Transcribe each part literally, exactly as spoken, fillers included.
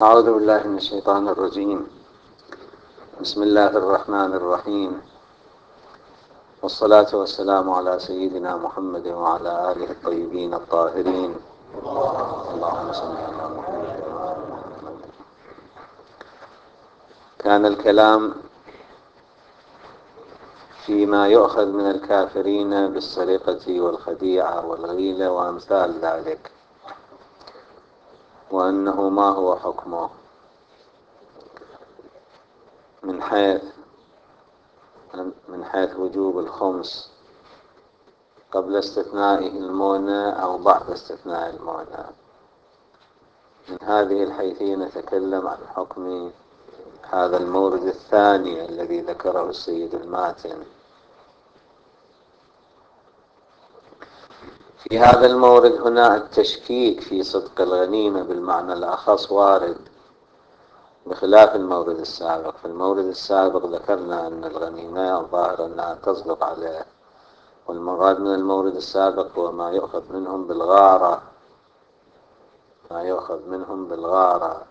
أعوذ بالله من الشيطان الرجيم. بسم الله الرحمن الرحيم، والصلاة والسلام على سيدنا محمد وعلى آله الطيبين الطاهرين. اللهم صل على محمد وعلى آل محمد. كان الكلام فيما يؤخذ من الكافرين بالسرقة والخديعة والغيلة وأمثال ذلك، وأنه ما هو حكمه من حيث من حيث وجوب الخمس قبل استثنائه المونة أو بعد استثناء المونة. من هذه الحيثية نتكلم عن حكم هذا المورد الثاني الذي ذكره السيد الماتن. في هذا المورد هنا التشكيك في صدق الغنيمة بالمعنى الأخص وارد، بخلاف المورد السابق. في المورد السابق ذكرنا أن الغنيمة الظاهر أنها تصدق عليه، والمراد من المورد السابق هو ما يؤخذ منهم بالغارة ما يؤخذ منهم بالغارة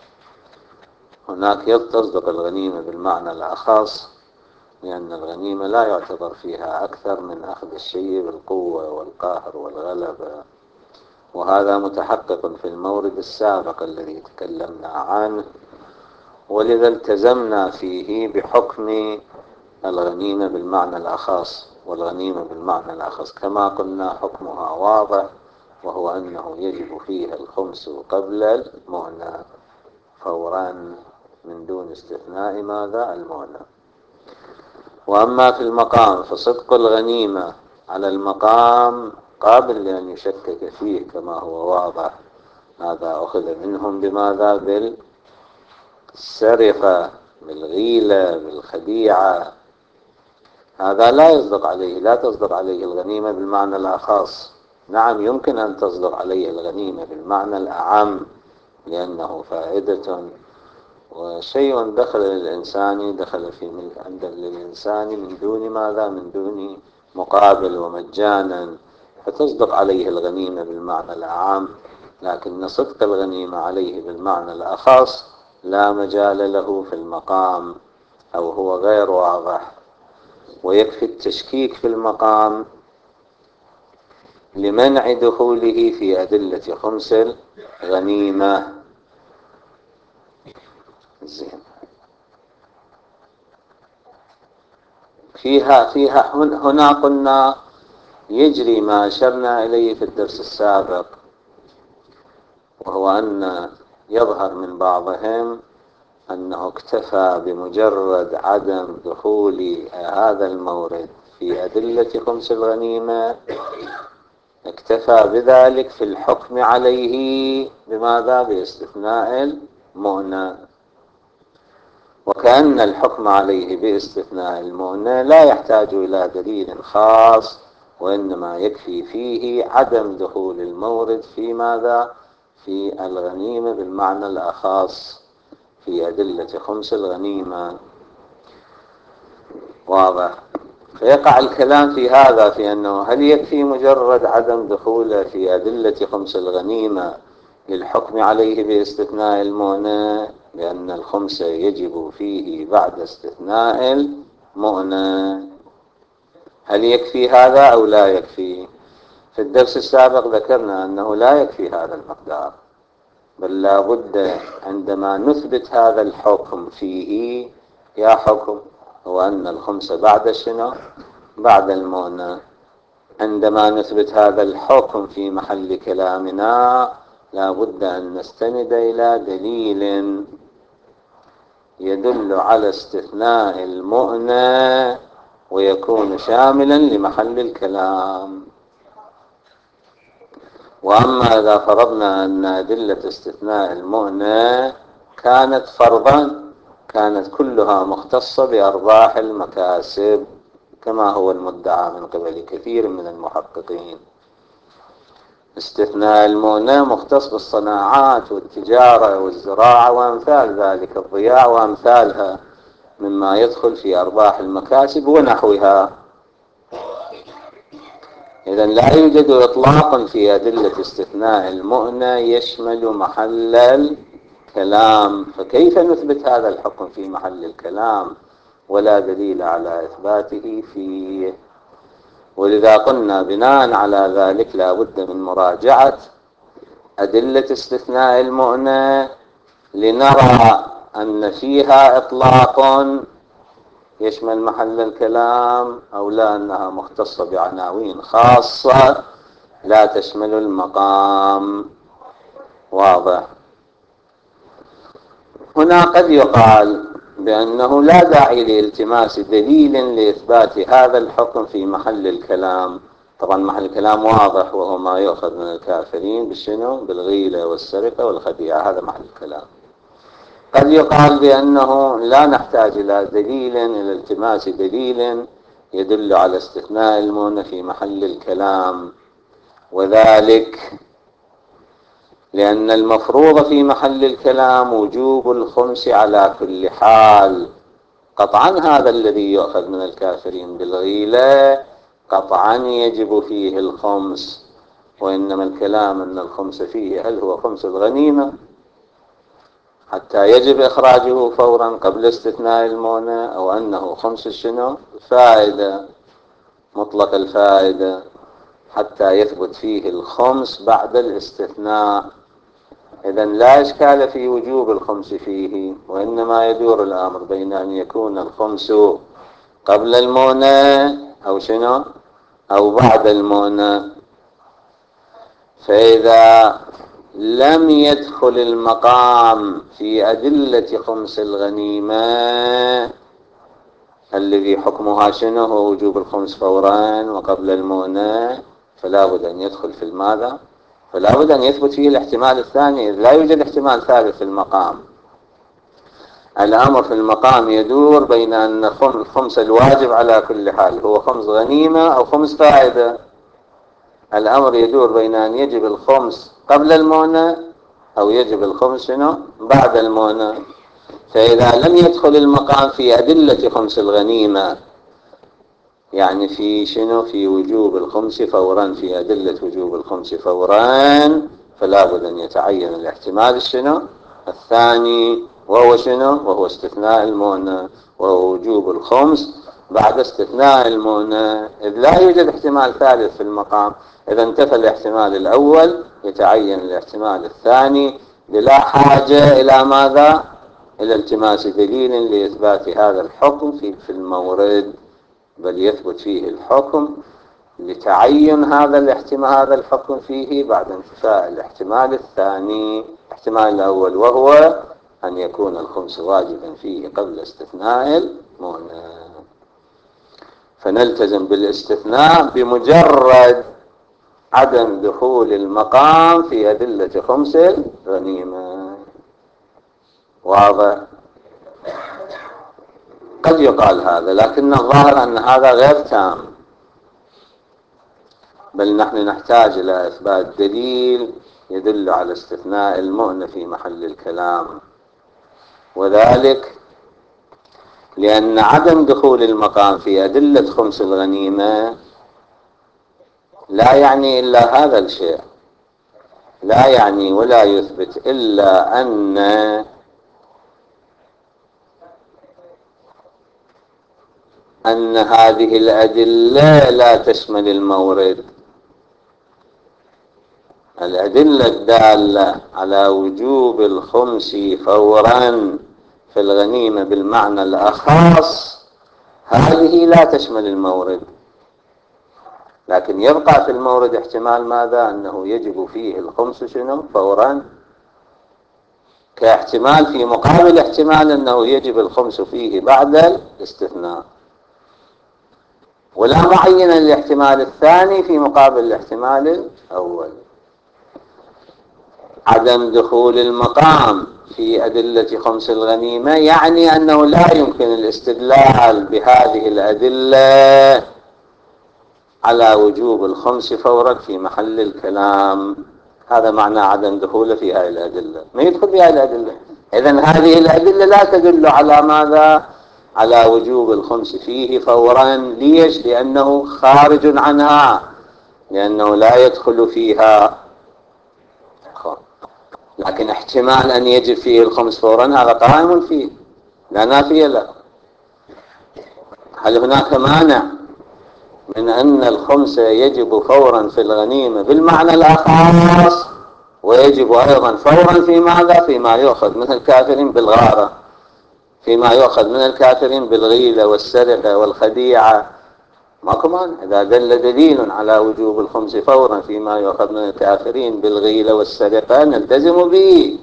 هناك تصدق الغنيمة بالمعنى الأخص، لأن الغنيمة لا يعتبر فيها أكثر من أخذ الشيء بالقوة والقهر والغلبة، وهذا متحقق في المورد السابق الذي تكلمنا عنه، ولذا التزمنا فيه بحكم الغنيمة بالمعنى الأخص. والغنيمة بالمعنى الأخص كما قلنا حكمها واضح، وهو أنه يجب فيها الخمس قبل المؤنة فورا من دون استثناء ماذا المؤنة. وأما في المقام فصدق الغنيمة على المقام قابل لأن يشكك فيه كما هو واضح. هذا أخذ منهم بماذا؟ بالسرقة، بالغيلة، بالخديعة. هذا لا يصدق عليه لا تصدق عليه الغنيمة بالمعنى الأخص. نعم، يمكن أن تصدق عليه الغنيمة بالمعنى الأعم، لأنه فائدة وشيء دخل للإنسان دخل في ملك عند للإنسان من دون ماذا؟ من دون مقابل ومجانا، فتصدق عليه الغنيمة بالمعنى الأعم. لكن صدق الغنيمة عليه بالمعنى الأخص لا مجال له في المقام، أو هو غير واضح. ويكفي التشكيك في المقام لمنع دخوله في أدلة خمس الغنيمة. زين. فيها فيها هنا قلنا يجري ما أشرنا إليه في الدرس السابق، وهو أن يظهر من بعضهم أنه اكتفى بمجرد عدم دخول هذا المورد في أدلة خمس الغنيمة، اكتفى بذلك في الحكم عليه بماذا؟ باستثناء المؤنة، وكأن الحكم عليه باستثناء المؤنة لا يحتاج إلى دليل خاص، وإنما يكفي فيه عدم دخول المورد في ماذا؟ في الغنيمة بالمعنى الأخص في أدلة خمس الغنيمة. واضح؟ فيقع الكلام في هذا، في أنه هل يكفي مجرد عدم دخوله في أدلة خمس الغنيمة للحكم عليه باستثناء المؤنة، لأن الخمس يجب فيه بعد استثناء المؤنة. هل يكفي هذا أو لا يكفي؟ في الدرس السابق ذكرنا أنه لا يكفي هذا المقدار، بل لا بد عندما نثبت هذا الحكم فيه، يا حكم هو أن الخمس بعد شنو؟ بعد المؤنة. عندما نثبت هذا الحكم في محل كلامنا لا بد أن نستند إلى دليل يدل على استثناء المؤنة ويكون شاملا لمحل الكلام. وأما إذا فرضنا أن أدلة استثناء المؤنة كانت فرضا، كانت كلها مختصة بأرباح المكاسب كما هو المدعى من قبل كثير من المحققين. استثناء المؤنة مختص بالصناعات والتجارة والزراعة وأمثال ذلك، الضياع وأمثالها مما يدخل في أرباح المكاسب ونحوها. إذن لا يوجد إطلاق في أدلة استثناء المؤنة يشمل محل الكلام، فكيف نثبت هذا الحكم في محل الكلام ولا دليل على إثباته فيه؟ ولذا قلنا بناء على ذلك لا بد من مراجعة أدلة استثناء المؤنة لنرى أن فيها إطلاق يشمل محل الكلام أو لا، أنها مختصة بعناوين خاصة لا تشمل المقام. واضح؟ هنا قد يقال بأنه لا داعي لالتماس دليل لإثبات هذا الحكم في محل الكلام. طبعا محل الكلام واضح، وهو ما يؤخذ من الكافرين بالشنو؟ بالغيلة والسرقة والخديعة، هذا محل الكلام. قد يقال بأنه لا نحتاج إلى دليل، إلى التماس دليل يدل على استثناء المؤنة في محل الكلام، وذلك لأن المفروض في محل الكلام وجوب الخمس على كل حال. قطعا هذا الذي يؤخذ من الكافرين بالغيلة قطعا يجب فيه الخمس، وإنما الكلام أن الخمس فيه هل هو خمس الغنيمة حتى يجب إخراجه فورا قبل استثناء المؤنة، أو أنه خمس الشنو؟ فائدة، مطلق الفائدة، حتى يثبت فيه الخمس بعد الاستثناء. إذن لا إشكال في وجوب الخمس فيه، وإنما يدور الأمر بين أن يكون الخمس قبل المؤنة أو شنو؟ أو بعد المؤنة. فإذا لم يدخل المقام في أدلة خمس الغنيمة الذي حكمها شنو؟ هو وجوب الخمس فورا وقبل المؤنة، فلا بد أن يدخل في الماذا؟ فلا بد أن يثبت فيه الاحتمال الثاني، إذ لا يوجد احتمال ثالث في المقام. الأمر في المقام يدور بين أن الخمس الواجب على كل حال هو خمس غنيمة أو خمس فائدة. الأمر يدور بين أن يجب الخمس قبل المؤنة أو يجب الخمس شنو؟ بعد المؤنة. فإذا لم يدخل المقام في أدلة خمس الغنيمة، يعني في شنو؟ في وجوب الخمس فورا، في أدلة وجوب الخمس فورا، فلا بد أن يتعين الاحتمال الشنو؟ الثاني، وهو شنو؟ وهو استثناء المؤنة، وهو وجوب الخمس بعد استثناء المؤنة، إذ لا يوجد احتمال ثالث في المقام. إذا انتفى الاحتمال الأول يتعين الاحتمال الثاني، بلا حاجة إلى ماذا؟ إلى التماس دليل لإثبات هذا الحكم في في المورد، بل يثبت فيه الحكم لتعين هذا الاحتمال، هذا الحكم فيه بعد انتفاء الاحتمال الثاني. الاحتمال الأول وهو أن يكون الخمس واجبا فيه قبل استثناء المؤنة، فنلتزم بالاستثناء بمجرد عدم دخول المقام في أدلة خمس الغنيمة. واضح؟ قد يقال هذا، لكن الظاهر أن هذا غير تام، بل نحن نحتاج إلى إثبات دليل يدل على استثناء المؤنة في محل الكلام، وذلك لأن عدم دخول المقام في أدلة خمس الغنيمة لا يعني إلا هذا الشيء، لا يعني ولا يثبت إلا أن أن هذه الأدلة لا تشمل المورد. الأدلة الدالة على وجوب الخمس فورا في الغنيمة بالمعنى الأخص هذه لا تشمل المورد، لكن يبقى في المورد احتمال ماذا؟ أنه يجب فيه الخمس شنو؟ فورا، كاحتمال في مقابل احتمال أنه يجب الخمس فيه بعد الاستثناء، ولا معين للاحتمال الثاني في مقابل الاحتمال الأول. عدم دخول المقام في أدلة خمس الغنيمة يعني أنه لا يمكن الاستدلال بهذه الأدلة على وجوب الخمس فورا في محل الكلام. هذا معنى عدم دخول في هذه الأدلة، ما يدخل في هذه الأدلة. إذن هذه الأدلة لا تدل على ماذا؟ على وجوب الخمس فيه فورا. ليش؟ لأنه خارج عنها، لأنه لا يدخل فيها. لكن احتمال أن يجب فيه الخمس فورا هذا قائم فيه، لا نافية له. هل هناك مانع من أن الخمس يجب فورا في الغنيمة بالمعنى الأخص، ويجب أيضا فورا في ماذا؟ فيما يؤخذ من الكافرين بالغارة، فيما يؤخذ من الكافرين بالغيلة والسرقة والخديعة. ماكو مانع إذا دل دليل على وجوب الخمس فورا فيما يؤخذ من الكافرين بالغيلة والسرقة نلتزم به.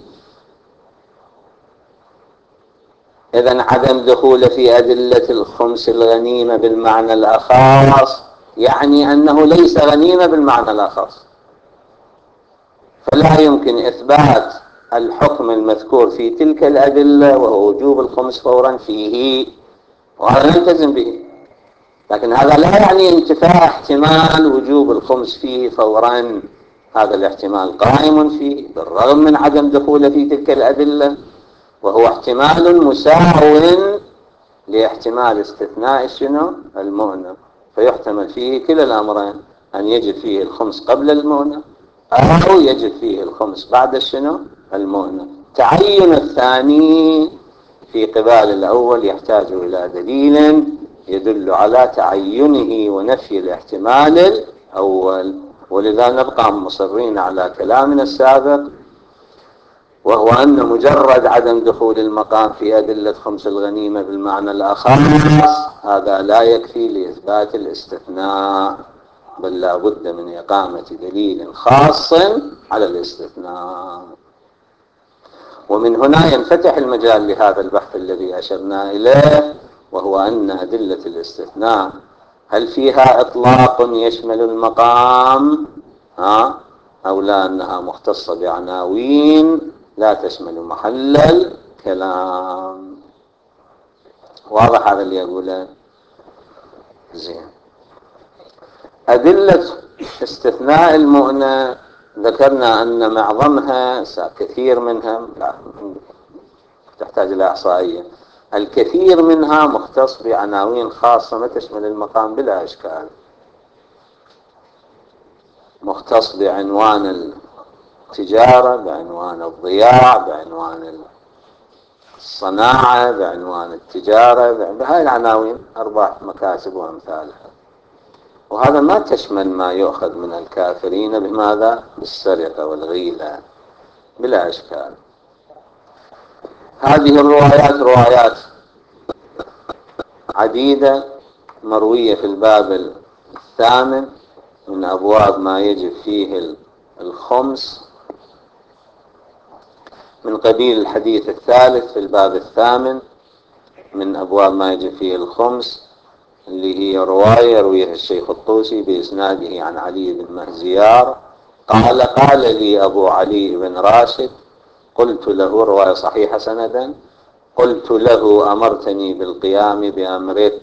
إذن عدم دخول في أدلة الخمس الغنيمة بالمعنى الأخص يعني أنه ليس غنيمة بالمعنى الأخص، فلا يمكن إثبات الحكم المذكور في تلك الأدلة وهو وجوب الخمس فورا فيه، وهذا نلتزم به. لكن هذا لا يعني انتفاء احتمال وجوب الخمس فيه فورا، هذا الاحتمال قائم فيه بالرغم من عدم دخوله في تلك الأدلة، وهو احتمال مساو لاحتمال استثناء شنو؟ المؤنة. فيحتمل فيه كلا الأمرين، أن يجب فيه الخمس قبل المؤنة أو يجب فيه الخمس بعد شنو؟ المؤنة. تعين الثاني في قبال الأول يحتاج إلى دليل يدل على تعينه ونفي الاحتمال الأول، ولذا نبقى مصرين على كلامنا السابق، وهو أن مجرد عدم دخول المقام في أدلة خمس الغنيمة بالمعنى الأخص هذا لا يكفي لإثبات الاستثناء، بل لا بد من إقامة دليل خاص على الاستثناء. ومن هنا ينفتح المجال لهذا البحث الذي أشرنا إليه، وهو أن أدلة الاستثناء هل فيها إطلاق يشمل المقام ها أو لا، أنها مختصة بعناوين لا تشمل محل الكلام. واضح هذا اللي أقوله؟ زين. أدلة استثناء المؤنة ذكرنا أن معظمها كثير منها لا تحتاج إلى إحصائية، الكثير منها مختص بعناوين خاصة ما تشمل المقام بلا إشكال، مختص بعنوان التجارة، بعنوان الضياع، بعنوان الصناعة، بعنوان التجارة، بهاي العناوين أرباح مكاسب وأمثالها، وهذا ما تشمل ما يؤخذ من الكافرين بماذا؟ بالسرقة والغيلة بلا إشكال. هذه الروايات روايات عديدة مروية في الباب الثامن من أبواب ما يجب فيه الخمس، من قبيل الحديث الثالث في الباب الثامن من أبواب ما يجب فيه الخمس، اللي هي رواية يرويها الشيخ الطوسي بإسناده عن علي بن مهزيار قال: قال لي أبو علي بن راشد، قلت له، رواية صحيحة سندا، قلت له: أمرتني بالقيام بأمرك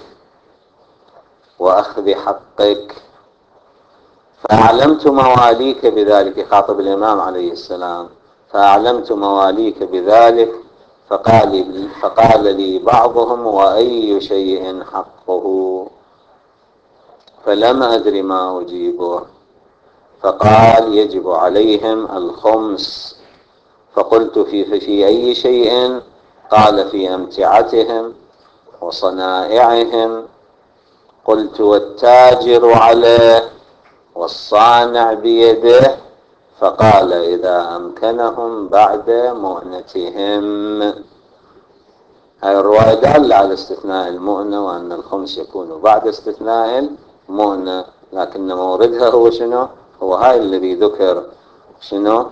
وأخذ حقك، فأعلمت مواليك بذلك، خاطب الإمام عليه السلام، فأعلمت مواليك بذلك، فقال, فقال لي بعضهم: وأي شيء حقه؟ فلم أدر ما أجيبه، فقال: يجب عليهم الخمس. فقلت: في, في أي شيء؟ قال: في أمتعتهم وصنائعهم. قلت: والتاجر عليه والصانع بيده؟ فقال: إذا أمكنهم بعد مؤنتهم. هذه الرواية دالة على استثناء المؤنة، وأن الخمس يكون بعد استثناء المؤنة، لكن موردها هو شنو؟ هو هاي الذي ذكر شنو؟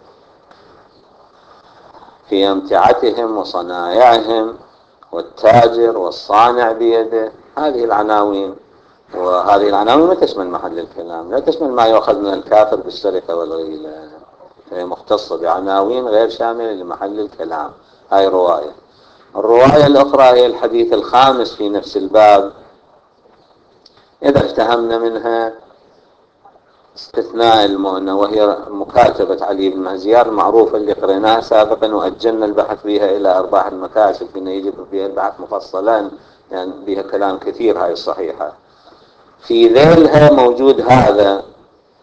في أمتعتهم وصنائعهم والتاجر والصانع بيده. هذه العناوين، وهذه العناوين ما تشمل محل الكلام، لا تشمل ما يؤخذ من الكافر بالسرقة والغيلة، هي مختصة بعناوين غير شاملة لمحل الكلام. هاي رواية. الرواية الأخرى هي الحديث الخامس في نفس الباب، إذا افتهمنا منها استثناء المؤنة، وهي مكاتبة علي بن مهزيار المعروفة اللي قريناها سابقا وأجلنا البحث فيها إلى أرباح المكاسب، إنه يجب فيها البحث مفصلا، يعني بها كلام كثير هاي الصحيحة. في ذيلها موجود هذا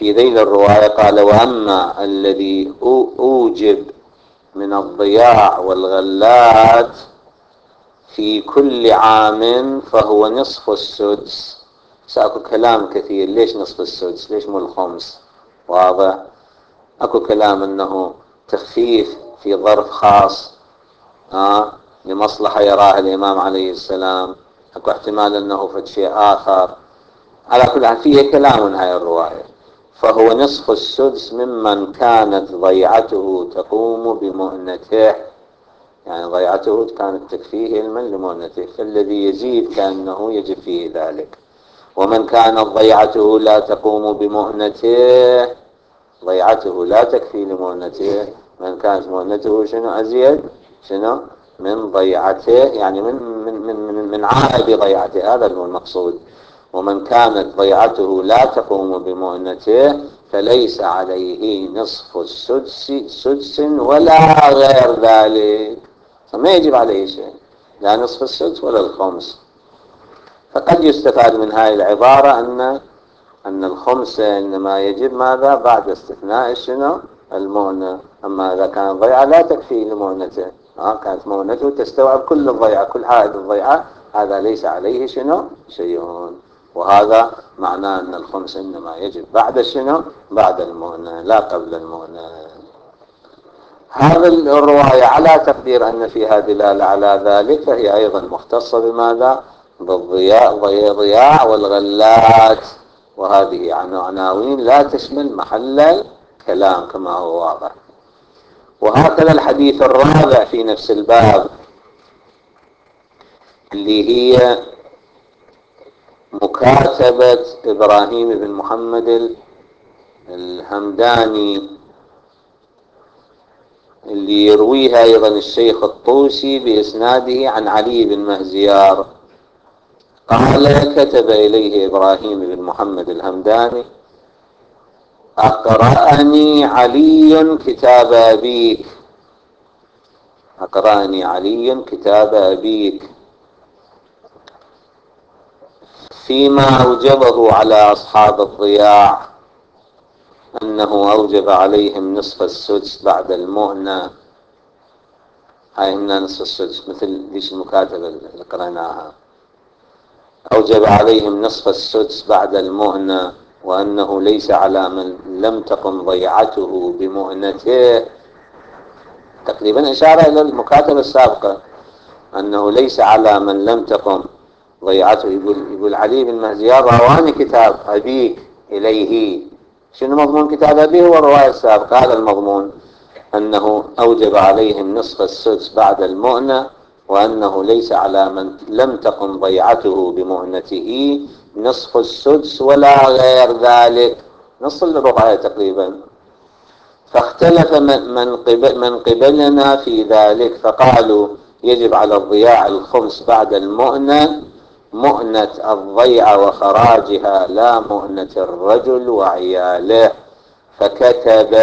في ذيل الرواية قال: وأما الذي أوجب من الضياع والغلات في كل عام فهو نصف السدس. سأكو كلام كثير، ليش نصف السدس؟ ليش مو الخمس؟ واضح. أكو كلام أنه تخفيف في ظرف خاص، آه لمصلحة يراها الإمام عليه السلام. أكو احتمال أنه فد شيء آخر. على كل حال فيه كلام من هاي الرواية. فهو نصف السدس ممن كانت ضيعته تقوم بمؤنته، يعني ضيعته كانت تكفيه علما لمؤنته، فالذي يزيد كأنه يجب فيه ذلك. ومن كانت ضيعته لا تقوم بمؤنته، ضيعته لا تكفي لمؤنته، من كانت مؤنته شنو أزيد شنو من ضيعته، يعني من من من من, من عائد ضيعته، هذا هو المقصود. ومن كانت ضيعته لا تقوم بمؤنته فليس عليه نصف السدس سدس ولا غير ذلك، فما يجب عليه شيء، لا نصف السدس ولا الخمس. فقد يستفاد من هذه العبارة أن أن الخمس إنما يجب ماذا؟ بعد استثناء شنو؟ المؤنة. أما إذا كانت ضيعة لا تكفي لمؤنته، آه كانت مؤنته تستوعب كل الضيعة، كل عائد الضيعة، هذا ليس عليه شنو؟ شيء. وهذا معناه أن الخمس إنما يجب بعد شنو؟ بعد المؤنة لا قبل المؤنة. هذه الرواية على تقدير أن فيها دلالة على ذلك، فهي أيضا مختصة بماذا؟ بالضياع ضياع والغلات، وهذه عناوين لا تشمل محل الكلام كما هو واضح. وهكذا الحديث الرابع في نفس الباب اللي هي مكاتبة إبراهيم بن محمد الهمداني، اللي يرويها أيضا الشيخ الطوسي بإسناده عن علي بن مهزيار. قال: كتب إليه إبراهيم بن محمد الهمداني: أقرأني علي كتاب أبيك، أقرأني علي كتاب أبيك فيما أوجبه على أصحاب الضياع، أنه أوجب عليهم نصف السدس بعد المؤنة. هاي هنا نصف السدس مثل ليش المكاتبة اللي قرأناها. أوجب عليهم نصف السدس بعد المؤنة، وأنه ليس على من لم تقم ضيعته بمؤنته. تقريبا إشارة إلى المكاتبة السابقة، أنه ليس على من لم تقم ضيعته. يقول, يقول علي بن مهزيار: رواني كتاب أبيك إليه. شنو مضمون كتاب أبيه؟ هو الرواية السابقة. هذا المضمون أنه أوجب عليهم نصف السدس بعد المؤنة، وأنه ليس على من لم تقم ضيعته بمؤنته نصف السدس ولا غير ذلك. نص الرواية تقريبا. فاختلف من, قبل من قبلنا في ذلك، فقالوا: يجب على الضياع الخمس بعد المؤنة، مؤنة الضيعة وخراجها، لا مؤنة الرجل وعياله. فكتب،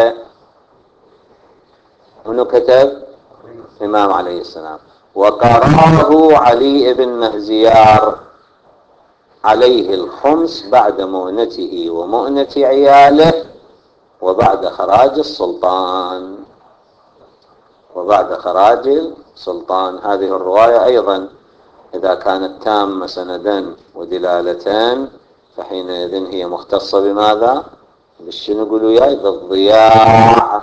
منو كتب؟ الإمام عليه السلام. وقرأه علي بن مهزيار: عليه الخمس بعد مؤنته ومؤنة عياله وبعد خراج السلطان، وبعد خراج السلطان. هذه الرواية أيضا إذا كانت تامة سندا ودلالتان فحينئذ هي مختصة بماذا؟ بالشنو يقولوا ياي؟ بالضياع.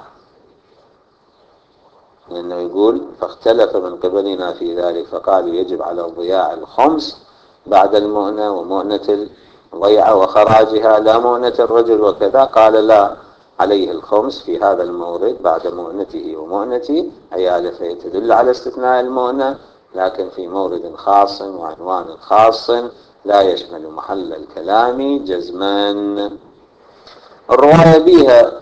لأنه يقول: فاختلف من قبلنا في ذلك، فقالوا: يجب على الضياع الخمس بعد المؤنة ومؤنة الضيعة وخراجها، لا مؤنة الرجل وكذا. قال: لا، عليه الخمس في هذا المورد بعد مؤنته ومؤنة عياله. فيتدل على استثناء المؤنة، لكن في مورد خاص وعنوان خاص لا يشمل محل الكلام جزما. الرواية بها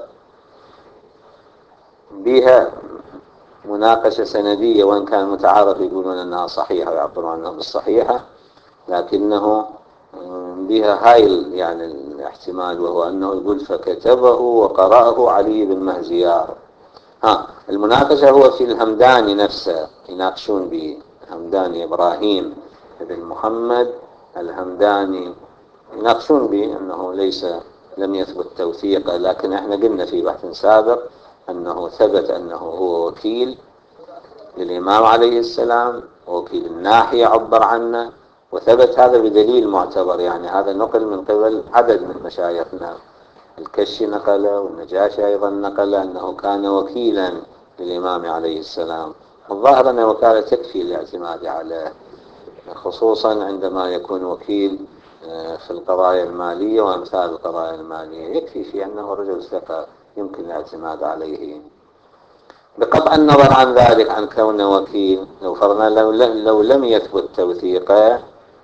بها مناقشة سندية، وإن كان متعارف يقولون أنها صحيحة ويعبرون عنها بالصحيحة، لكنه بها هاي يعني الاحتمال، وهو أنه يقول: فكتبه وقرأه علي بن مهزيار. ها المناقشة هو في الهمداني نفسه، يناقشون به الهمداني إبراهيم بن محمد الهمداني، يناقشون به أنه ليس لم يثبت توثيقه، لكن احنا قلنا في بحث سابق أنه ثبت أنه هو وكيل للإمام عليه السلام، ووكيل الناحية عبر عنه، وثبت هذا بدليل معتبر. يعني هذا نقل من قبل عدد من مشايخنا، الكشي نقله والنجاشي أيضا نقل أنه كان وكيلا للإمام عليه السلام. الظاهر أن الوكالة تكفي الاعتماد عليه، خصوصا عندما يكون وكيل في القضايا المالية وأمثال القضايا المالية، يكفي في أنه رجل ثقة يمكن الاعتماد عليه. بقطع النظر عن ذلك، عن كونه وكيل، لو فرضنا لو, لو لم يثبت توثيقه،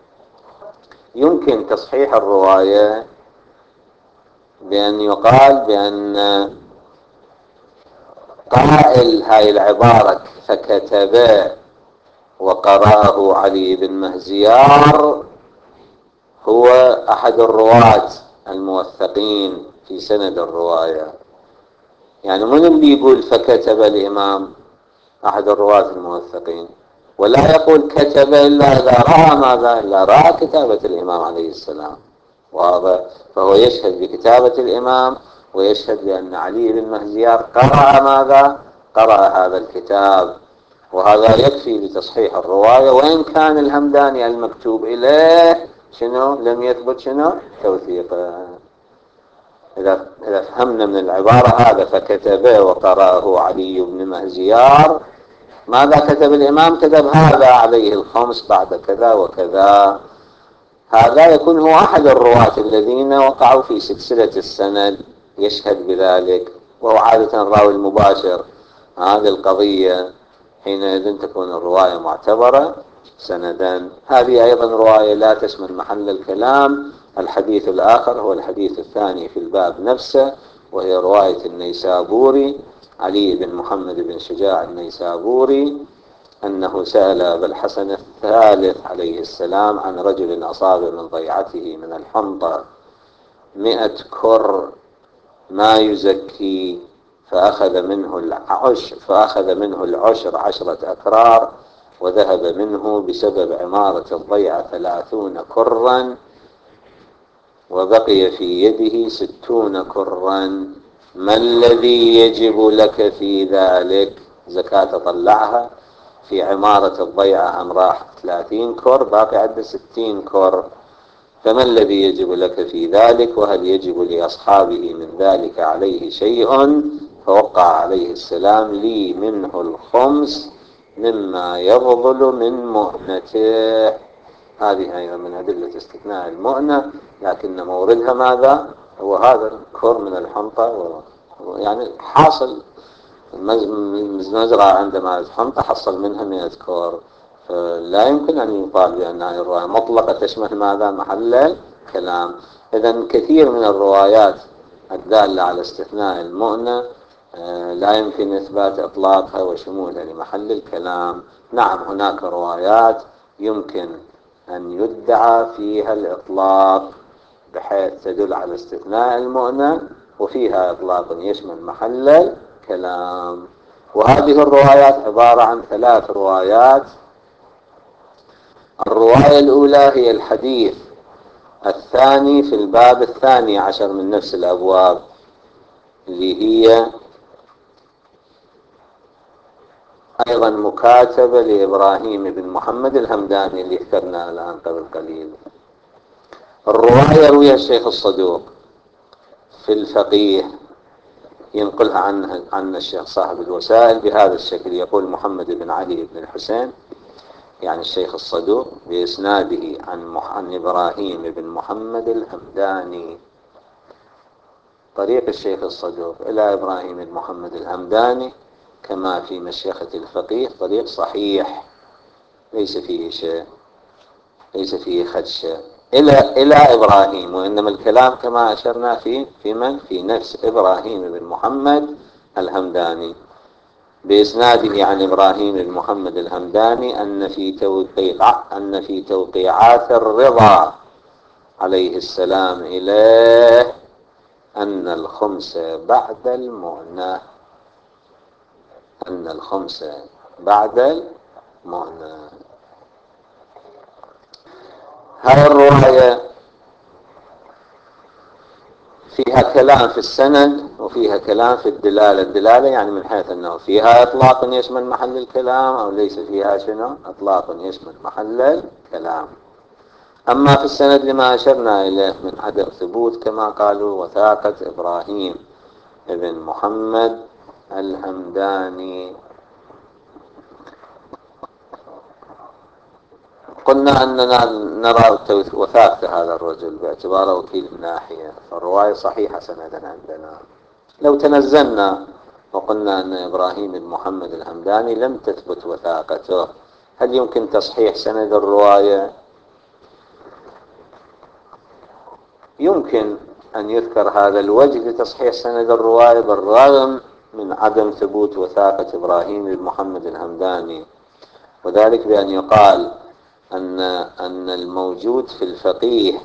يمكن تصحيح الرواية بأن يقال بأن قائل هاي العبارة فكتب وقرأه علي بن مهزيار هو أحد الرواة الموثقين في سند الرواية. يعني من اللي يقول فكتب الإمام؟ أحد الرواة الموثقين. ولا يقول كتب إلا إذا رأى ماذا؟ إلا رأى كتابة الإمام عليه السلام. وهذا فهو يشهد بكتابة الإمام، ويشهد بأن علي بن مهزيار قرأ ماذا؟ قرأ هذا الكتاب، وهذا يكفي لتصحيح الرواية، وإن كان الهمداني المكتوب إليه شنو؟ لم يثبت شنو؟ توثيقه. إذا إذا فهمنا من العبارة هذا فكتب وقرأه علي بن مهزيار، ماذا كتب الإمام؟ كتب هذا عليه الخمس بعد كذا وكذا. هذا يكون هو أحد الرواة الذين وقعوا في سلسلة السند يشهد بذلك، وهو عادة الراوي المباشر. هذه القضية حينئذ تكون الرواية معتبرة سندا. هذه أيضا رواية لا تشمل محل الكلام. الحديث الآخر هو الحديث الثاني في الباب نفسه، وهي رواية النيسابوري علي بن محمد بن شجاع النيسابوري أنه سأل أبا الحسن الثالث عليه السلام عن رجل أصاب من ضيعته من الحنطة مئة كر ما يزكي، فأخذ منه العشر فأخذ منه العشر عشرة أكرار، وذهب منه بسبب عمارة الضيعة ثلاثون كرا، وبقي في يده ستون كرا. ما الذي يجب لك في ذلك؟ زكاة طلعها في عمارة الضيعة، أم راح ثلاثين كر باقي عنده ستين كر، فما الذي يجب لك في ذلك؟ وهل يجب لأصحابه من ذلك عليه شيء؟ فوقع عليه السلام لي منه الخمس مما يفضل من مؤنته. هذه أيضا من أدلة استثناء المؤنة، لكن موردها ماذا؟ هو هذا الكر من الحنطة. يعني حاصل المزرعة عندما الحنطة حصل منها مئة كور، فلا يمكن أن يقال بأن هذه الرواية مطلقة تشمل ماذا؟ محل كلام. إذن كثير من الروايات الدالة على استثناء المؤنة لا يمكن إثبات إطلاقها وشمولها لمحل الكلام. نعم، هناك روايات يمكن أن يدعى فيها الإطلاق بحيث تدل على استثناء المؤنة، وفيها إطلاق يشمل محل الكلام. وهذه الروايات عبارة عن ثلاث روايات. الرواية الأولى هي الحديث الثاني في الباب الثاني عشر من نفس الأبواب، اللي هي أيضا مكاتبة لإبراهيم بن محمد الهمداني اللي ذكرنا الآن قبل قليل. الرواية رويها الشيخ الصدوق في الفقيه، ينقلها عنه عن الشيخ صاحب الوسائل بهذا الشكل، يقول محمد بن علي بن الحسين يعني الشيخ الصدوق بإسناده عن, عن إبراهيم بن محمد الهمداني، طريق الشيخ الصدوق إلى إبراهيم بن محمد الهمداني كما في مشيخة الفقيه طريق صحيح ليس فيه شيء، ليس فيه خدشة إلى إلى إبراهيم، وإنما الكلام كما أشرنا فيه في من؟ في نفس إبراهيم بن محمد الهمداني بإسناده عن إبراهيم بن محمد الهمداني أن في توقيع أن في توقيعات الرضا عليه السلام إليه أن الخمس بعد المؤنة، أن الخمس بعد المؤنة. هذه الرواية فيها فيها كلام في السند وفيها كلام في الدلالة. الدلالة يعني من حيث أنه فيها إطلاق يشمل محل الكلام أو ليس فيها شنو إطلاق يشمل محل الكلام. أما في السند لما أشرنا إليه من عدم ثبوت كما قالوا وثاقة إبراهيم ابن محمد الهمداني. قلنا أننا نرى وثاقة هذا الرجل باعتباره وكيل الناحية، فالرواية صحيحة سندا عندنا. لو تنزلنا وقلنا أن إبراهيم بن محمد الهمداني لم تثبت وثاقته، هل يمكن تصحيح سند الرواية؟ يمكن أن يذكر هذا الوجه لتصحيح سند الرواية بالرغم من عدم ثبوت وثاقة إبراهيم بن محمد الهمداني، وذلك بأن يقال أن أن الموجود في الفقيه،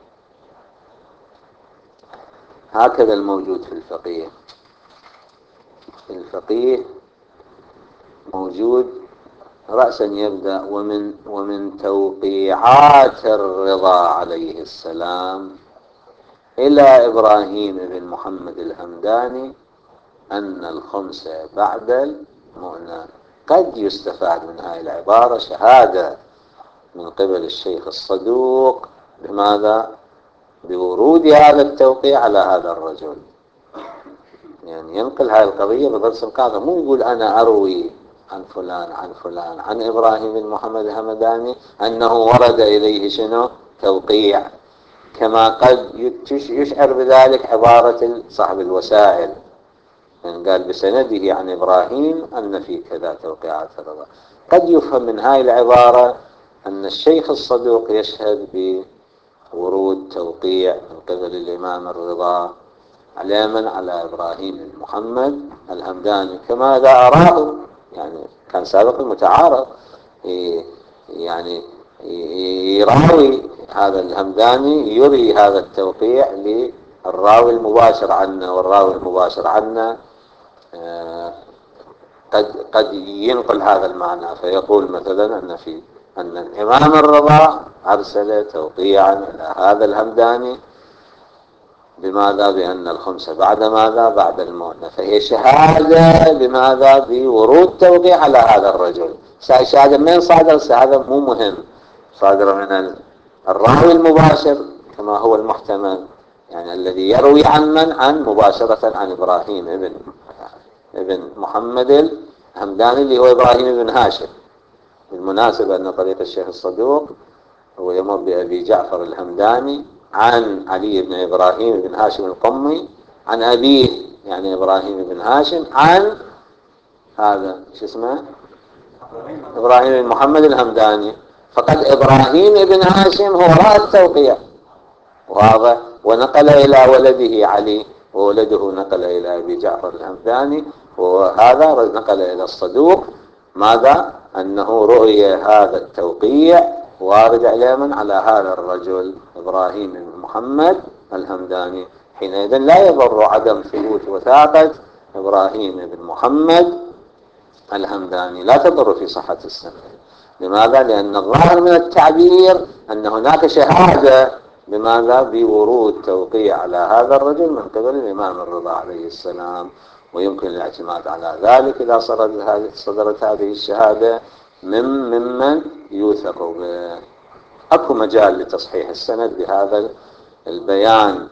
هكذا الموجود في الفقيه في الفقيه موجود رأسا يبدأ ومن ومن توقيعات الرضا عليه السلام إلى إبراهيم بن محمد الهمداني أن الخمس بعد المؤنة. قد يستفاد من هذه العبارة شهادة من قبل الشيخ الصدوق بماذا؟ بورود هذا التوقيع على هذا الرجل، يعني ينقل هذه القضية بضرس القاعدة، مو يقول أنا أروي عن فلان عن فلان عن إبراهيم بن محمد الهمداني أنه ورد إليه شنو توقيع، كما قد يشعر بذلك عبارة صاحب الوسائل من قال بسنده عن إبراهيم أن في كذا توقيعات الرضا. قد يفهم من هاي العبارة أن الشيخ الصدوق يشهد بورود توقيع من قبل الإمام الرضا علما على إبراهيم بن محمد الهمداني كما ذا أراه، يعني كان سابق المتعارض يعني يراوي هذا الهمداني يري هذا التوقيع للراوي المباشر عنه، والراوي المباشر عنه قد قد ينقل هذا المعنى فيقول مثلا أن في أن الإمام الرضا أرسل توقيعا إلى هذا الهمداني بماذا؟ بأن الخمسة بعد ماذا؟ بعد المؤنة، فهي شهادة بماذا؟ بورود توقيع على هذا الرجل. شهادة من صادر؟ هذا مو مهم، صادر من الراوي المباشر كما هو المحتمل، يعني الذي يروي عن من؟ عن مباشرة عن إبراهيم ابن ابن محمد الهمداني اللي هو إبراهيم بن هاشم. بالمناسبة أن طريق الشيخ الصدوق هو يمر بأبي جعفر الهمداني عن علي بن إبراهيم بن هاشم القمي عن أبيه يعني إبراهيم بن هاشم عن هذا شو اسمه إبراهيم بن محمد الهمداني، فقد إبراهيم بن هاشم هو رأى التوقيع وهذا ونقل إلى ولده علي، وولده نقل إلى أبي جعفر الهمداني، وهذا نقل إلى الصدوق ماذا؟ أنه رؤي هذا التوقيع وارد علما على هذا الرجل إبراهيم بن محمد الهمداني. حينئذ لا يضر عدم ثبوت وثاقة إبراهيم بن محمد الهمداني، لا تضر في صحة السند. لماذا؟ لأن الظاهر من التعبير أن هناك شهادة بماذا؟ بورود توقيع على هذا الرجل من قبل الإمام الرضا عليه السلام، ويمكن الاعتماد على ذلك إذا صدرت هذه الشهادة من ممن يوثق به. أكو مجال لتصحيح السند بهذا البيان.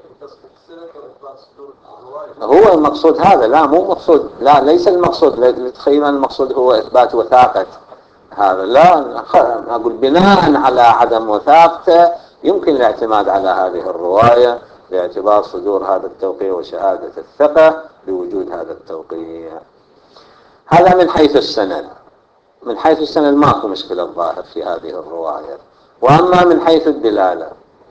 هو المقصود هذا، لا مو مقصود، لا ليس المقصود تخيل المقصود هو إثبات وثاقة هذا، لا أقول بناء على عدم وثاقته يمكن الاعتماد على هذه الرواية باعتبار صدور هذا التوقيع وشهادة الثقة بوجود هذا التوقيع. هذا من حيث السند. من حيث السند ماكو مشكلة الظاهر في هذه الرواية. وأما من حيث الدلالة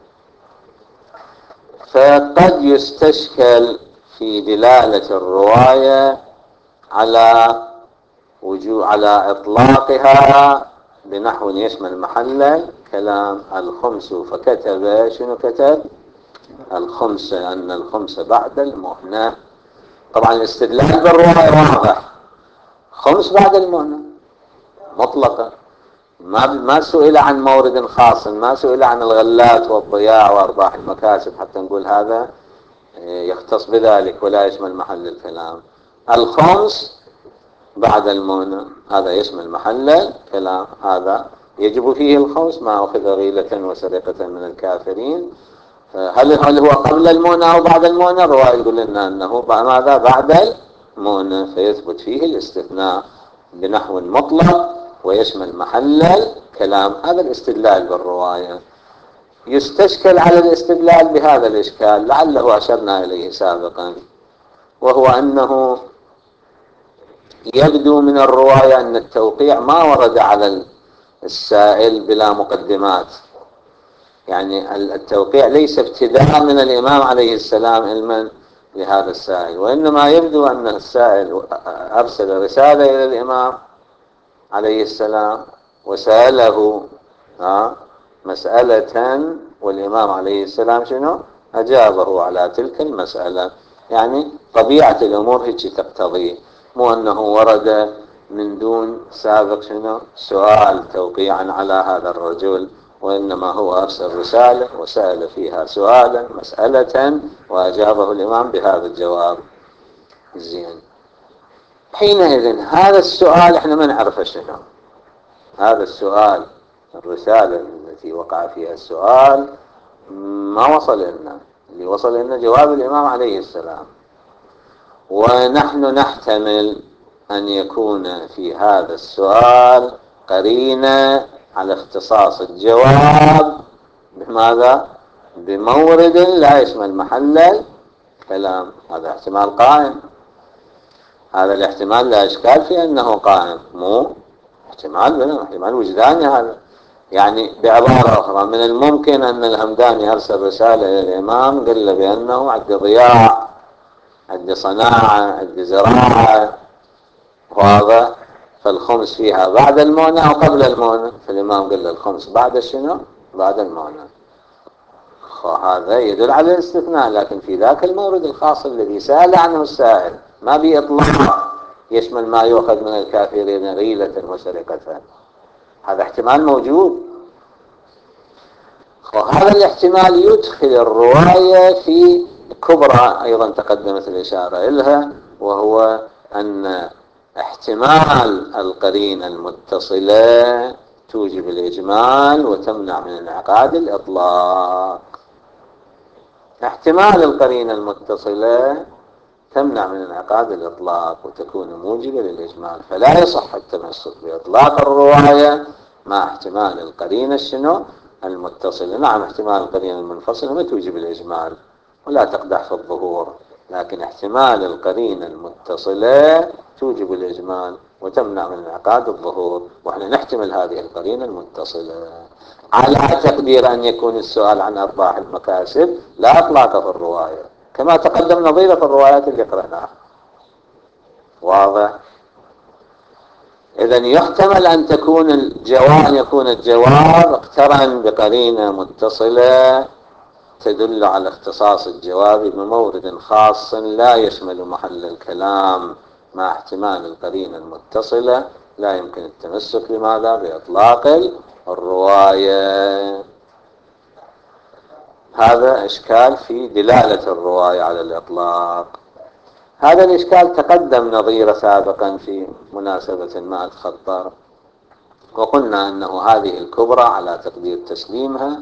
فقد يستشكل في دلالة الرواية على وجوه على إطلاقها بنحو يشمل محل كلام الخمس، فكتب شنو كتب؟ الخمس، أن الخمس بعد المؤنة. طبعا الاستدلال بالرواية واضح، خمس بعد المؤنة مطلقا، ما ما سئل عن مورد خاص، ما سئل عن الغلات والضياع وأرباح المكاسب حتى نقول هذا يختص بذلك ولا يشمل محل الكلام. الخمس بعد المونة هذا يشمل محل الكلام، هذا يجب فيه الخمس ما أخذ غيلة وسرقة من الكافرين. هل هل هو قبل المونة أو بعد المونة؟ الرواية يقول لنا أنه ماذا؟ بعد المونة، فيثبت فيه الاستثناء بنحو مطلق ويشمل محل الكلام. هذا الاستدلال بالرواية. يستشكل على الاستدلال بهذا الإشكال لعله أشرنا إليه سابقا، وهو أنه يبدو من الرواية أن التوقيع ما ورد على السائل بلا مقدمات، يعني التوقيع ليس ابتداء من الإمام عليه السلام علما لهذا السائل، وإنما يبدو أن السائل أرسل رسالة إلى الإمام عليه السلام وسأله مسألة، والإمام عليه السلام شنو؟ أجابه على تلك المسألة. يعني طبيعة الأمور هيك تقتضي، مو أنه ورد من دون سابق شنو؟ سؤال توقيعا على هذا الرجل، وإنما هو أرسل رسالة وسأل فيها سؤالا مسألة وأجابه الإمام بهذا الجواب. زين، حينئذ هذا السؤال احنا ما نعرف شنو هذا السؤال. الرسالة التي وقع فيها السؤال ما وصل لنا، اللي وصل لنا جواب الإمام عليه السلام، ونحن نحتمل أن يكون في هذا السؤال قرينة على اختصاص الجواب بماذا؟ بمورد لا يشمل محل الكلام. هذا احتمال قائم، هذا الاحتمال لا إشكال في أنه قائم، مو احتمال احتمال وجداني هذا. يعني بعبارة أخرى، من الممكن أن الهمداني أرسل رسالة إلى الإمام قال له بأنه عندي ضياع، عندي صناعة، عندي زراعة، واضح، فالخمس فيها بعد المونة أو قبل المونة، فالإمام قال له الخمس بعد شنو؟ بعد المونة. هذا يدل على الاستثناء، لكن في ذاك المورد الخاص الذي سأل عنه السائل ما بإطلاق يشمل ما يؤخذ من الكافرين غيلة وسرقة. هذا احتمال موجود، وهذا الاحتمال يدخل الرواية في كبرى أيضا تقدمت الإشارة إلها، وهو أن احتمال القرينة المتصلة توجب الإجمال وتمنع من انعقاد الإطلاق. احتمال القرينة المتصلة تمنع من انعقاد الإطلاق وتكون موجبة للإجمال، فلا يصح التمسك بإطلاق الرواية مع احتمال القرينة شنو؟ المتصلة. نعم، احتمال القرينة المنفصلة ما توجب الإجمال ولا تقدح في الظهور، لكن احتمال القرينة المتصلة توجب الإجمال وتمنع من انعقاد الظهور، وإحنا نحتمل هذه القرينة المتصلة على تقدير أن يكون السؤال عن أرباح المكاسب لا إطلاق في الرواية، كما تقدم نظيره في الروايات اللي قرأناها. واضح؟ إذن يحتمل أن تكون الجواب أن يكون الجواب اقترن بقرينة متصلة تدل على اختصاص الجواب بمورد خاص لا يشمل محل الكلام، مع احتمال القرينة المتصلة لا يمكن التمسك بماذا؟ بإطلاق الرواية. هذا إشكال في دلالة الرواية على الإطلاق. هذا الإشكال تقدم نظيره سابقا في مناسبة ما أتخطر، وقلنا أنه هذه الكبرى على تقدير تسليمها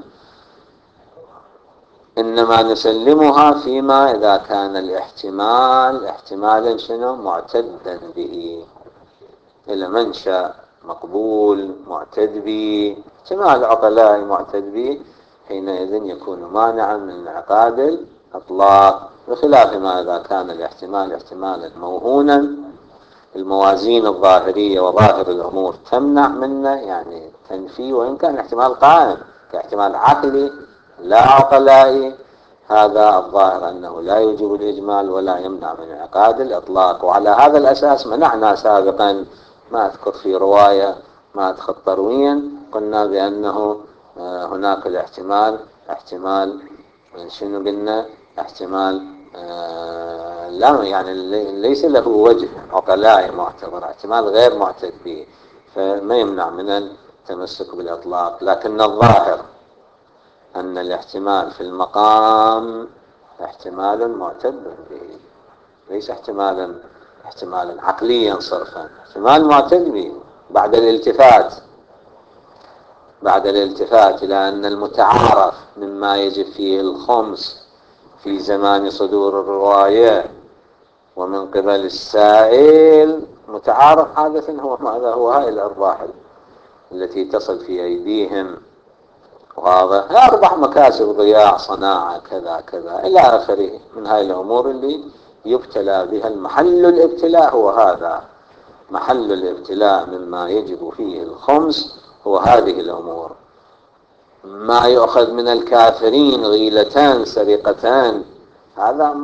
إنما نسلمها فيما إذا كان الاحتمال احتمالا شنو؟ معتدا به، إلى منشأ مقبول معتد به، احتمال عقلاء معتد به، حينئذ يكون مانعا من انعقاد الإطلاق، بخلاف ما إذا كان الاحتمال احتمالا موهونا الموازين الظاهرية وظاهر الأمور تمنع منه، يعني تنفي، وإن كان احتمال قائم كاحتمال عقلي لا عقلائي، هذا الظاهر أنه لا يوجب الإجمال ولا يمنع من انعقاد الإطلاق. وعلى هذا الأساس منعنا سابقا، ما أذكر في رواية ما أتخطر وين، قلنا بأنه هناك الاحتمال احتمال شنو قلنا؟ احتمال آه لا يعني ليس له وجه عقلائي معتبر، احتمال غير معتد به، فما يمنع من التمسك بالإطلاق. لكن الظاهر أن الاحتمال في المقام احتمال معتد به، ليس احتمالا احتمالا عقليا صرفا، احتمال معتد به بعد الالتفات بعد الالتفات إلى أن المتعارف مما يجب فيه الخمس في زمان صدور الرواية ومن قبل السائل متعارف عادة هو ماذا؟ هو هاي الأرباح التي تصل في أيديهم، واضح، أرباح مكاسب ضياع صناعة كذا كذا إلى آخره من هاي الأمور اللي يبتلى بها. المحل الابتلاء هو هذا، محل الابتلاء مما يجب فيه الخمس هو هذه الأمور. ما يؤخذ من الكافرين غيلتان سرقتان هذا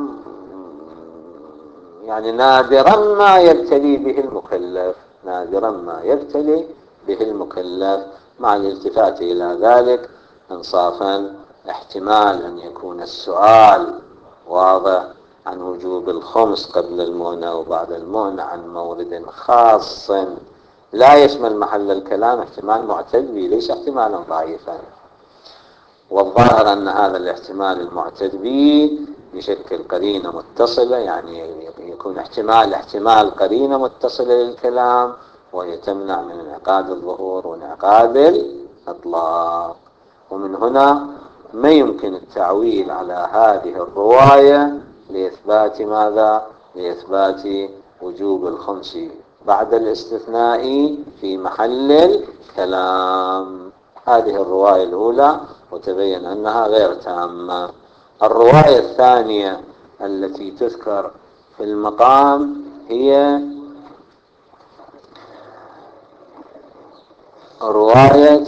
يعني نادرا ما يبتلي به المكلف، نادرا ما يبتلي به المكلف، مع الالتفات إلى ذلك انصافا احتمال أن يكون السؤال واضح عن وجوب الخمس قبل المؤنة وبعد المؤنة عن مورد خاص لا يشمل محل الكلام احتمال معتد به، ليس احتمالا ضعيفا. والظاهر أن هذا الاحتمال المعتد به يشكل قرينة متصلة، يعني يكون احتمال احتمال قرينة متصلة للكلام وهي تمنع من انعقاد الظهور وانعقاد الإطلاق. ومن هنا ما يمكن التعويل على هذه الرواية لإثبات ماذا؟ لإثبات وجوب الخمس بعد الاستثناء في محل الكلام. هذه الرواية الأولى وتبين أنها غير تامة. الرواية الثانية التي تذكر في المقام هي رواية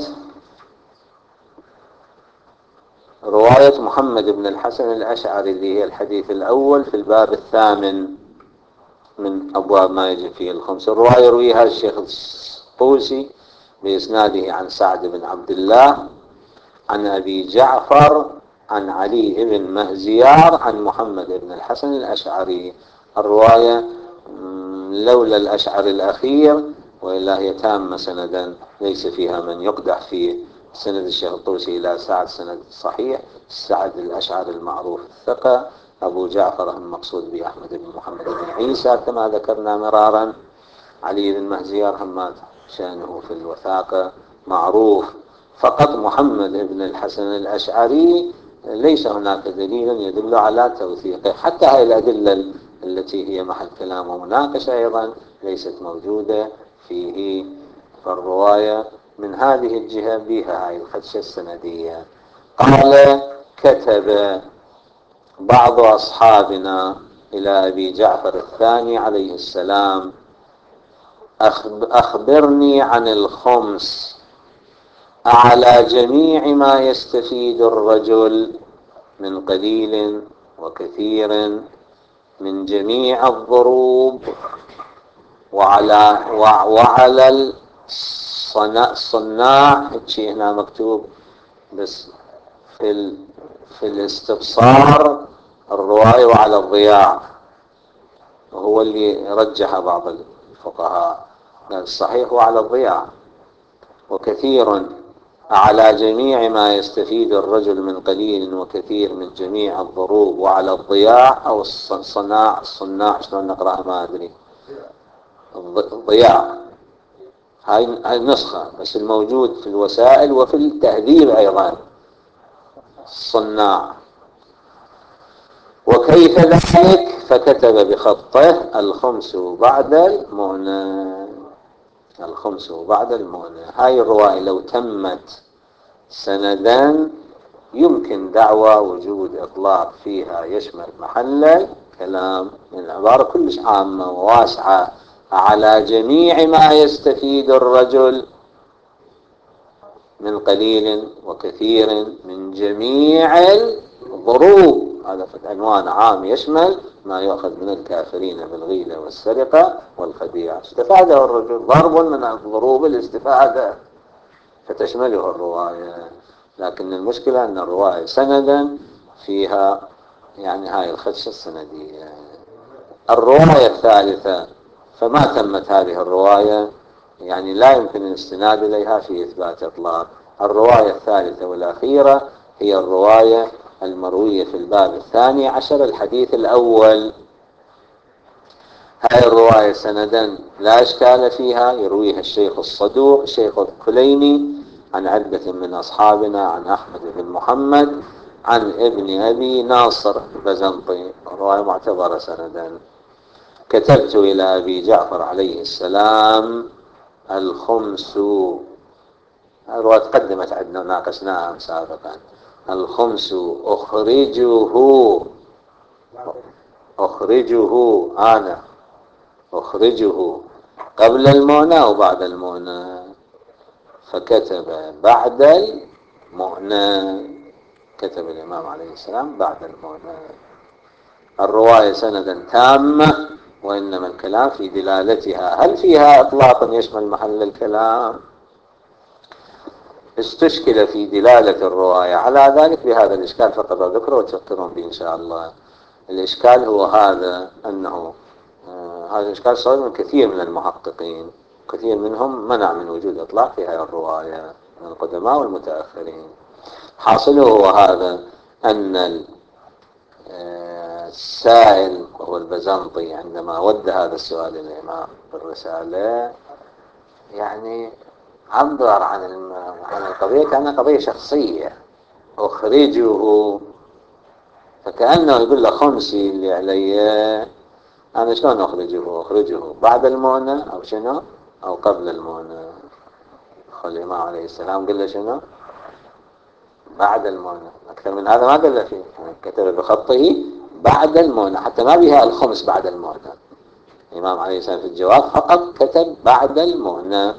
رواية محمد بن الحسن الأشعري اللي هي الحديث الأول في الباب الثامن من أبواب ما يجب فيه الخمس. الرواية يرويها الشيخ الطوسي بإسناده عن سعد بن عبد الله عن أبي جعفر عن علي بن مهزيار عن محمد بن الحسن الأشعري. الرواية لولا الأشعري الأخير وإلا هي تامة سندا، ليس فيها من يقدح فيه. سند الشيخ الطوسي إلى سعد سند صحيح، سعد الأشعري المعروف الثقة، أبو جعفر المقصود به أحمد بن محمد بن عيسى كما ذكرنا مرارا، علي بن مهزيار هم شأنه في الوثاقة معروف. فقط محمد بن الحسن الأشعري ليس هناك دليل يدل على توثيقه، حتى هذه الأدلة التي هي محل كلام ومناقشة أيضا ليست موجودة فيه. فالرواية من هذه الجهة بها هاي الخدشة السندية. قال: كتب بعض أصحابنا إلى أبي جعفر الثاني عليه السلام: أخبرني عن الخمس على جميع ما يستفيد الرجل من قليل وكثير من جميع الضروب، وعلى وعلى الصناع. شيء هنا مكتوب بس في في الاستبصار الرواية وعلى الضياع، وهو اللي رجح بعض الفقهاء. الصحيح وعلى الضياع. وكثير على جميع ما يستفيد الرجل من قليل وكثير من جميع الضروب، وعلى الضياع أو الصناع الصناع شلون نقرأها ما أدري، الضياع. هاي هاي النسخة بس الموجود في الوسائل وفي التهذيب أيضا الصناع. وكيف ذلك؟ فكتب بخطه: الخمس بعد المؤنة، الخمس بعد المؤنة. هاي الرواية لو تمت سندا يمكن دعوى وجود إطلاق فيها يشمل محل كلام، من عبارة كلش عامة وواسعة: على جميع ما يستفيد الرجل من قليل وكثير من جميع الضروب. هذا في العنوان عام يشمل ما يؤخذ من الكافرين بالغيلة والسرقة والخديعة. استفاده الرجل ضرب من الضروب الاستفادة فتشمله الرواية. لكن المشكلة أن الرواية سندا فيها يعني هاي الخدشة السندية. الرواية الثالثة فما تمت هذه الرواية، يعني لا يمكن الاستناد إليها في إثبات إطلاق. الرواية الثالثة والأخيرة هي الرواية المروية في الباب الثاني عشر الحديث الأول. هاي الرواية سندا لا إشكال فيها، يرويها الشيخ الصدوق الشيخ الكليني عن عدة من أصحابنا، عن أحمد بن محمد عن ابن أبي ناصر البزنطي، رواية معتبرة سندا. كتبت إلى أبي جعفر عليه السلام الخمس، الرواية تقدمت عندنا ناقشناها سابقا. الخمس أخرجه، أخرجه أنا أخرجه قبل المؤنة أو بعد المؤنة، فكتب بعد المؤنة، كتب الإمام عليه السلام بعد المؤنة. الرواية سندا تامة، وإنما الكلام في دلالتها. هل فيها إطلاق يشمل محل الكلام؟ استشكل في دلالة الرواية على ذلك بهذا الإشكال فقط ذكره وتفكرون به إن شاء الله. الإشكال هو هذا، أنه آه هذا الإشكال صار من كثير من المحققين، كثير منهم منع من وجود إطلاق في هذه الرواية من القدماء والمتأخرين. حاصله هو هذا، أن السائل وهو البزنطي عندما ود هذا السؤال للإمام بالرسالة يعني عبر عن عن القضية كأنها قضية شخصية. أخرجه، فكأنه يقول له خمسي اللي علي أنا شلون أخرجه؟ أخرجه بعد المؤنة أو شنو؟ أو قبل المؤنة. الإمام عليه السلام قال له شنو؟ بعد المؤنة. أكثر من هذا ما قال له فيه، كتب بخطه بعد المؤنة، حتى ما بها الخمس بعد المؤنة. الإمام عليه السلام في الجواب فقط كتب بعد المؤنة.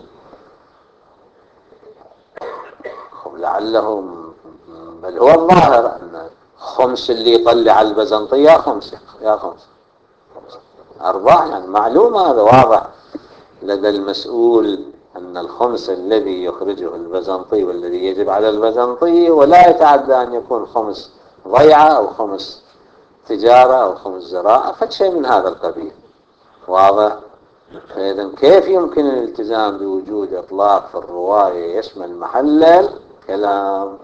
لعلهم، بل هو الظاهر أن خمس اللي يطلع البزنطي يا خمس يا خمس أرباع، يعني معلومة، هذا واضح لدى المسؤول أن الخمس الذي يخرجه البزنطي والذي يجب على البزنطي ولا يتعدى أن يكون خمس ضيعة أو خمس تجارة أو خمس زراعة، فشيء من هذا القبيل واضح. فإذا كيف يمكن الالتزام بوجود إطلاق في الرواية يشمل محل الكلام؟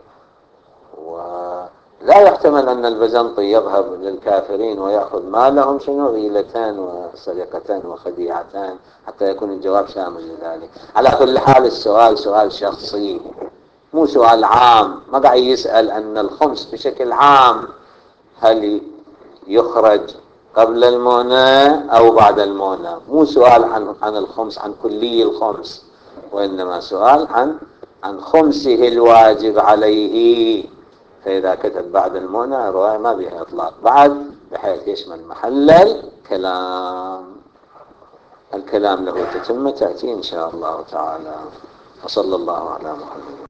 ولا يحتمل أن البزنطي يذهب للكافرين ويأخذ مالهم شنو غيلتان وسرقتان وخديعتان حتى يكون الجواب شامل لذلك. على كل حال السؤال سؤال شخصي مو سؤال عام، ما قاعد يسأل أن الخمس بشكل عام هل يخرج قبل المؤنة أو بعد المؤنة، مو سؤال عن عن الخمس، عن كلي الخمس، وإنما سؤال عن عن خمسه الواجب عليه. فإذا كتب بعد المؤنة الرواية ما بها إطلاق بعد، بحيث يشمل محل الكلام. الكلام له تتمة تأتي إن شاء الله تعالى. وصلى الله على محمد.